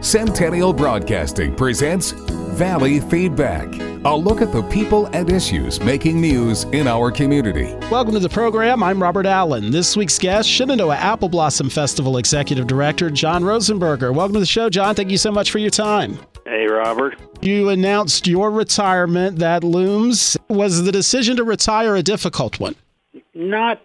Centennial Broadcasting presents Valley Feedback, a look at the people and issues making news in our community. Welcome to the program. I'm Robert Allen. This week's guest, Shenandoah Apple Blossom Festival Executive Director John Rosenberger. Welcome to the show, John. Thank you so much for your time. Hey, Robert. You announced your retirement that looms. Was the decision to retire a difficult one? Not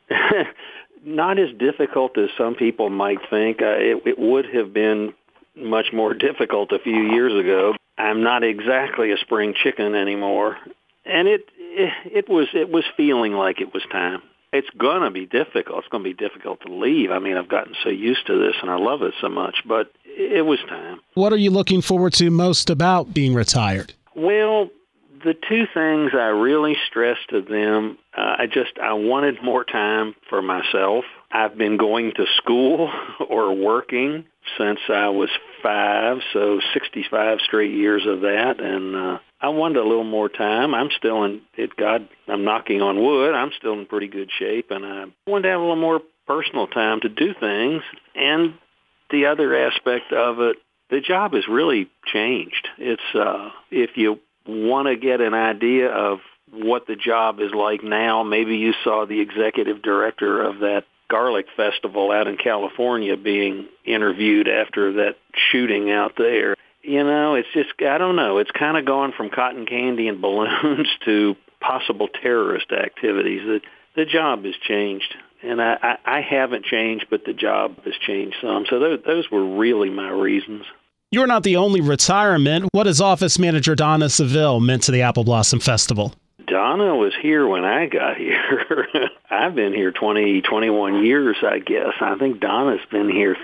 as difficult as some people might think. It would have been much more difficult a few years ago. I'm not exactly a spring chicken anymore, and it was feeling like it was time. It's gonna be difficult. It's gonna be difficult to leave. I mean, I've gotten so used to this, and I love it so much. But it was time. What are you looking forward to most about being retired? Well, the two things I really stressed to them, I wanted more time for myself. I've been going to school or working since I was 5, so 65 straight years of that, and I wanted a little more time. I'm still in it. God, I'm knocking on wood. I'm still in pretty good shape, and I wanted to have a little more personal time to do things. And the other aspect of it, the job has really changed. It's if you want to get an idea of what the job is like now, maybe you saw the executive director of that garlic festival out in California being interviewed after that shooting out there. You know, it's just, I don't know, it's kind of gone from cotton candy and balloons to possible terrorist activities. The job has changed, and I haven't changed, but the job has changed some. So those were really my reasons. You're not the only retirement. What has Office Manager Donna Seville meant to the Apple Blossom Festival? Donna was here when I got here. I've been here 21 years, I guess. I think Donna's been here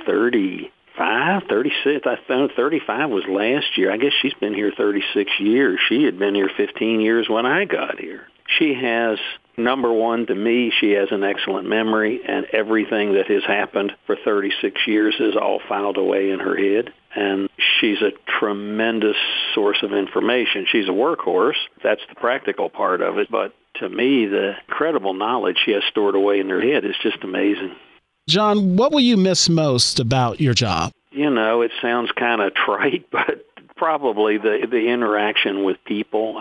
35, 36. I found 35 was last year. I guess she's been here 36 years. She had been here 15 years when I got here. She has, number one, to me, she has an excellent memory, and everything that has happened for 36 years is all filed away in her head. And she's a tremendous source of information. She's a workhorse. That's the practical part of it. But to me, the incredible knowledge she has stored away in her head is just amazing. John, what will you miss most about your job? You know, it sounds kind of trite, but probably the interaction with people.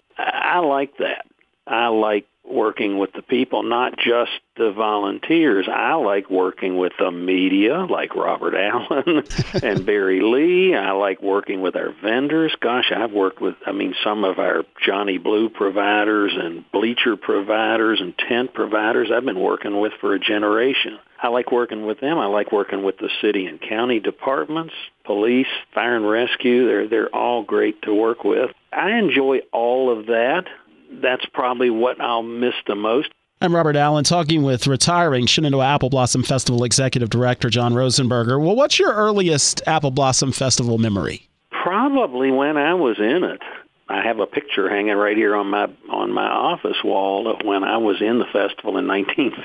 I like that. I like working with the people, not just the volunteers. I like working with the media, like Robert Allen and Barry Lee. I like working with our vendors. Gosh, I've worked with, some of our Johnny Blue providers and bleacher providers and tent providers I've been working with for a generation. I like working with them. I like working with the city and county departments, police, fire and rescue. They're all great to work with. I enjoy all of that. That's probably what I'll miss the most. I'm Robert Allen, talking with retiring Shenandoah Apple Blossom Festival Executive Director John Rosenberger. Well, what's your earliest Apple Blossom Festival memory? Probably when I was in it. I have a picture hanging right here on my office wall of when I was in the festival in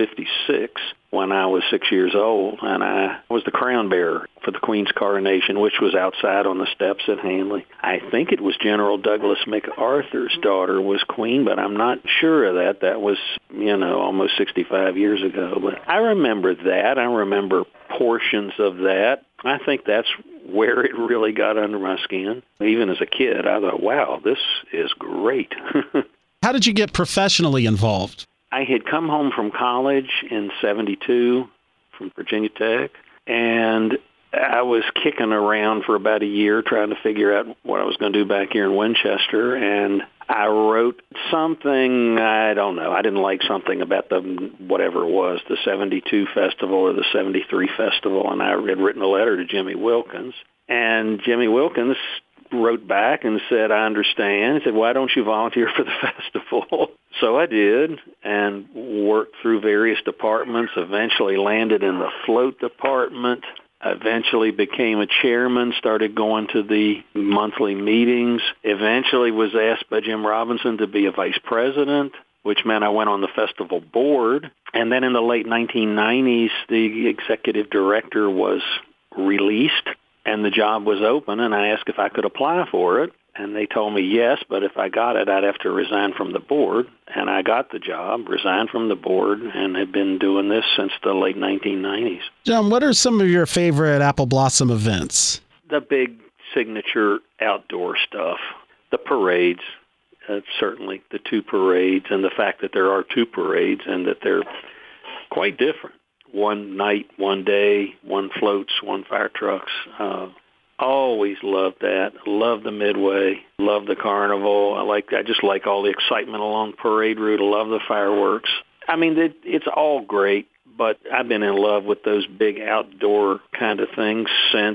1956, when I was 6 years old, and I was the crown bearer for the Queen's coronation, which was outside on the steps at Hanley. I think it was General Douglas MacArthur's daughter was queen, but I'm not sure of that. That was, almost 65 years ago. But I remember that. I remember portions of that. I think that's where it really got under my skin. Even as a kid, I thought, wow, this is great. How did you get professionally involved? I had come home from college in 72 from Virginia Tech, and I was kicking around for about a year trying to figure out what I was going to do back here in Winchester, and I wrote something, I don't know, I didn't like something about whatever it was, the 72 festival or the 73 festival, and I had written a letter to Jimmy Wilkins, and Jimmy Wilkins wrote back and said, I understand. He said, why don't you volunteer for the festival? So I did, and worked through various departments, eventually landed in the float department, eventually became a chairman, started going to the monthly meetings, eventually was asked by Jim Robinson to be a vice president, which meant I went on the festival board. And then in the late 1990s, the executive director was released, and the job was open, and I asked if I could apply for it. And they told me yes, but if I got it, I'd have to resign from the board. And I got the job, resigned from the board, and have been doing this since the late 1990s. John, what are some of your favorite Apple Blossom events? the big signature outdoor stuff, the parades, certainly the two parades, and the fact that there are two parades and that they're quite different. One night, one day, one floats, one fire trucks. Always loved that. Love the Midway. Love the carnival. I just like all the excitement along parade route. I love the fireworks. I mean, it's all great, but I've been in love with those big outdoor kind of things since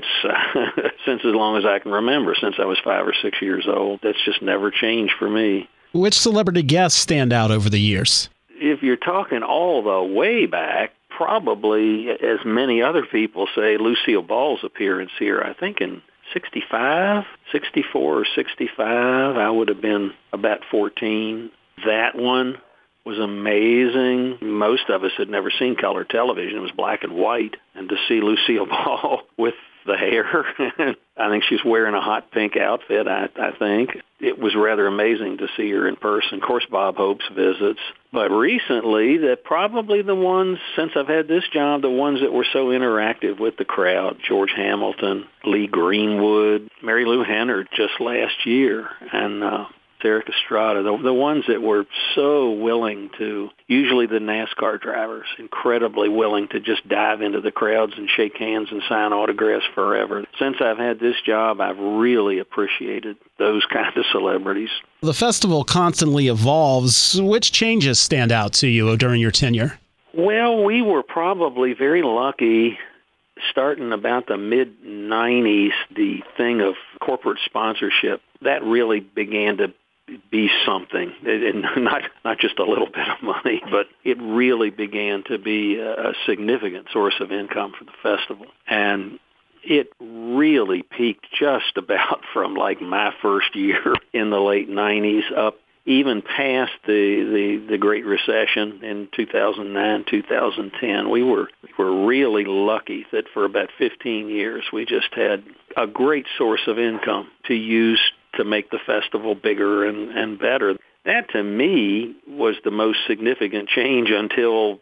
as long as I can remember, since I was 5 or 6 years old. That's just never changed for me. Which celebrity guests stand out over the years? If you're talking all the way back, probably, as many other people say, Lucille Ball's appearance here, I think in 64 or 65, I would have been about 14. That one was amazing. Most of us had never seen color television. It was black and white. And to see Lucille Ball with the hair, I think she's wearing a hot pink outfit, I think. It was rather amazing to see her in person. Of course, Bob Hope's visits. But recently, probably the ones, since I've had this job, the ones that were so interactive with the crowd, George Hamilton, Lee Greenwood, Mary Lou Henner just last year, and Eric Estrada, the ones that were so willing to, usually the NASCAR drivers, incredibly willing to just dive into the crowds and shake hands and sign autographs forever. Since I've had this job, I've really appreciated those kind of celebrities. The festival constantly evolves. Which changes stand out to you during your tenure? Well, we were probably very lucky. Starting about the mid-'90s, the thing of corporate sponsorship, that really began to be something, and not just a little bit of money, but it really began to be a significant source of income for the festival. And it really peaked just about from like my first year in the late 90s up even past the Great Recession in 2009, 2010. We were really lucky that for about 15 years we just had a great source of income to use to make the festival bigger and better. That, to me, was the most significant change until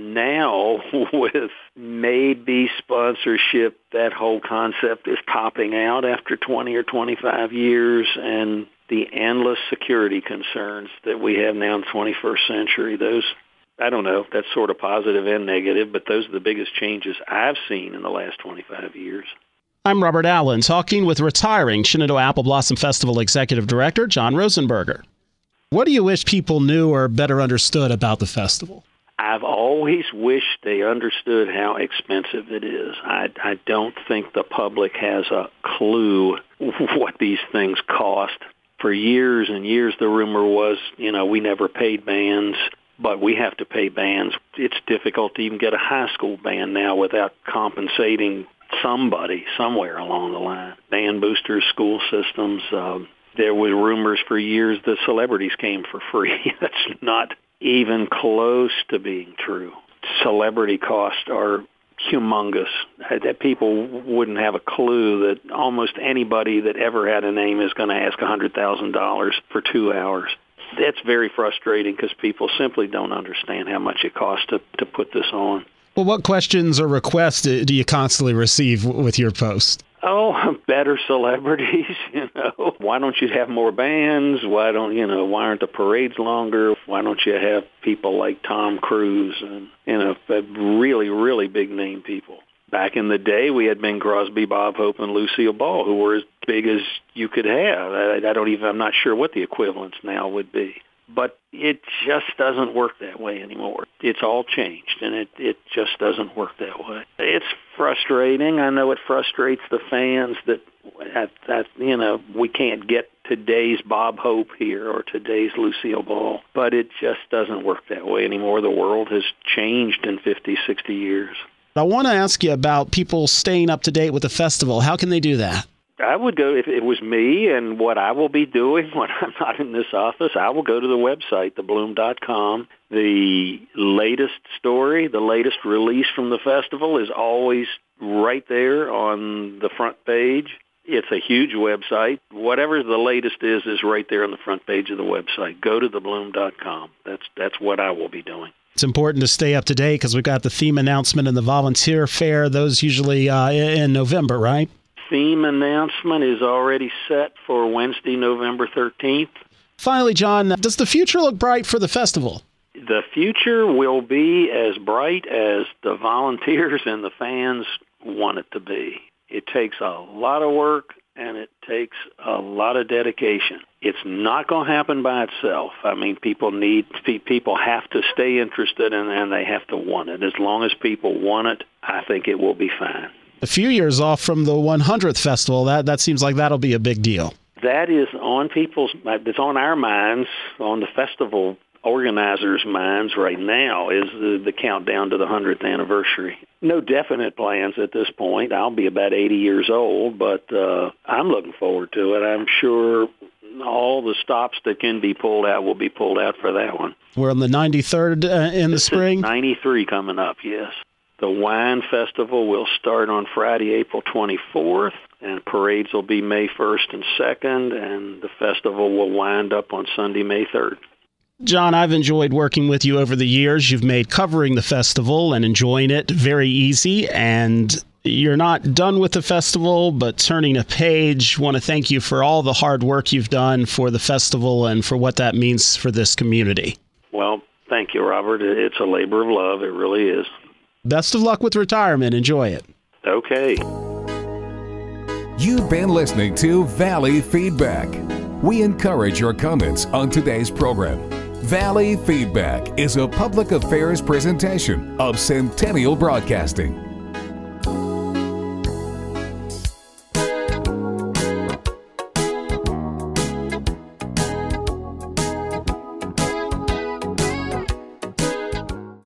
now, with maybe sponsorship. That whole concept is popping out after 20 or 25 years, and the endless security concerns that we have now in the 21st century. Those, I don't know, that's sort of positive and negative, but those are the biggest changes I've seen in the last 25 years. I'm Robert Allen, talking with retiring Shenandoah Apple Blossom Festival Executive Director John Rosenberger. What do you wish people knew or better understood about the festival? I've always wished they understood how expensive it is. I don't think the public has a clue what these things cost. For years and years, the rumor was, we never paid bands, but we have to pay bands. It's difficult to even get a high school band now without compensating somebody somewhere along the line. Band boosters, school systems. There were rumors for years that celebrities came for free. That's not even close to being true. Celebrity costs are humongous. That people wouldn't have a clue that almost anybody that ever had a name is going to ask $100,000 for 2 hours. That's very frustrating because people simply don't understand how much it costs to put this on. Well, what questions or requests do you constantly receive with your post? Oh, better celebrities, Why don't you have more bands? Why aren't the parades longer? Why don't you have people like Tom Cruise and, really, really big name people? Back in the day, we had Bing Crosby, Bob Hope, and Lucille Ball, who were as big as you could have. I'm not sure what the equivalence now would be. But it just doesn't work that way anymore. It's all changed, and it just doesn't work that way. It's frustrating. I know it frustrates the fans that we can't get today's Bob Hope here or today's Lucille Ball, but it just doesn't work that way anymore. The world has changed in 50, 60 years. I want to ask you about people staying up to date with the festival. How can they do that? I would go, if it was me and what I will be doing when I'm not in this office, I will go to the website, thebloom.com. The latest story, the latest release from the festival is always right there on the front page. It's a huge website. Whatever the latest is right there on the front page of the website. Go to thebloom.com. That's what I will be doing. It's important to stay up to date because we've got the theme announcement and the volunteer fair. Those usually in November, right? theme announcement is already set for Wednesday, November 13th. Finally, John, does the future look bright for the festival? The future will be as bright as the volunteers and the fans want it to be. It takes a lot of work and it takes a lot of dedication. It's not going to happen by itself. I mean, people have to stay interested and they have to want it. As long as people want it, I think it will be fine. A few years off from the 100th festival, that seems like that'll be a big deal. That is it's on our minds, on the festival organizers' minds right now, is the countdown to the 100th anniversary. No definite plans at this point. I'll be about 80 years old, but I'm looking forward to it. I'm sure all the stops that can be pulled out will be pulled out for that one. We're on the 93rd in the spring? 93 coming up, yes. The Wine Festival will start on Friday, April 24th, and parades will be May 1st and 2nd, and the festival will wind up on Sunday, May 3rd. John, I've enjoyed working with you over the years. You've made covering the festival and enjoying it very easy, and you're not done with the festival, but turning a page. Want to thank you for all the hard work you've done for the festival and for what that means for this community. Well, thank you, Robert. It's a labor of love. It really is. Best of luck with retirement. Enjoy it. Okay. You've been listening to Valley Feedback. We encourage your comments on today's program. Valley Feedback is a public affairs presentation of Centennial Broadcasting.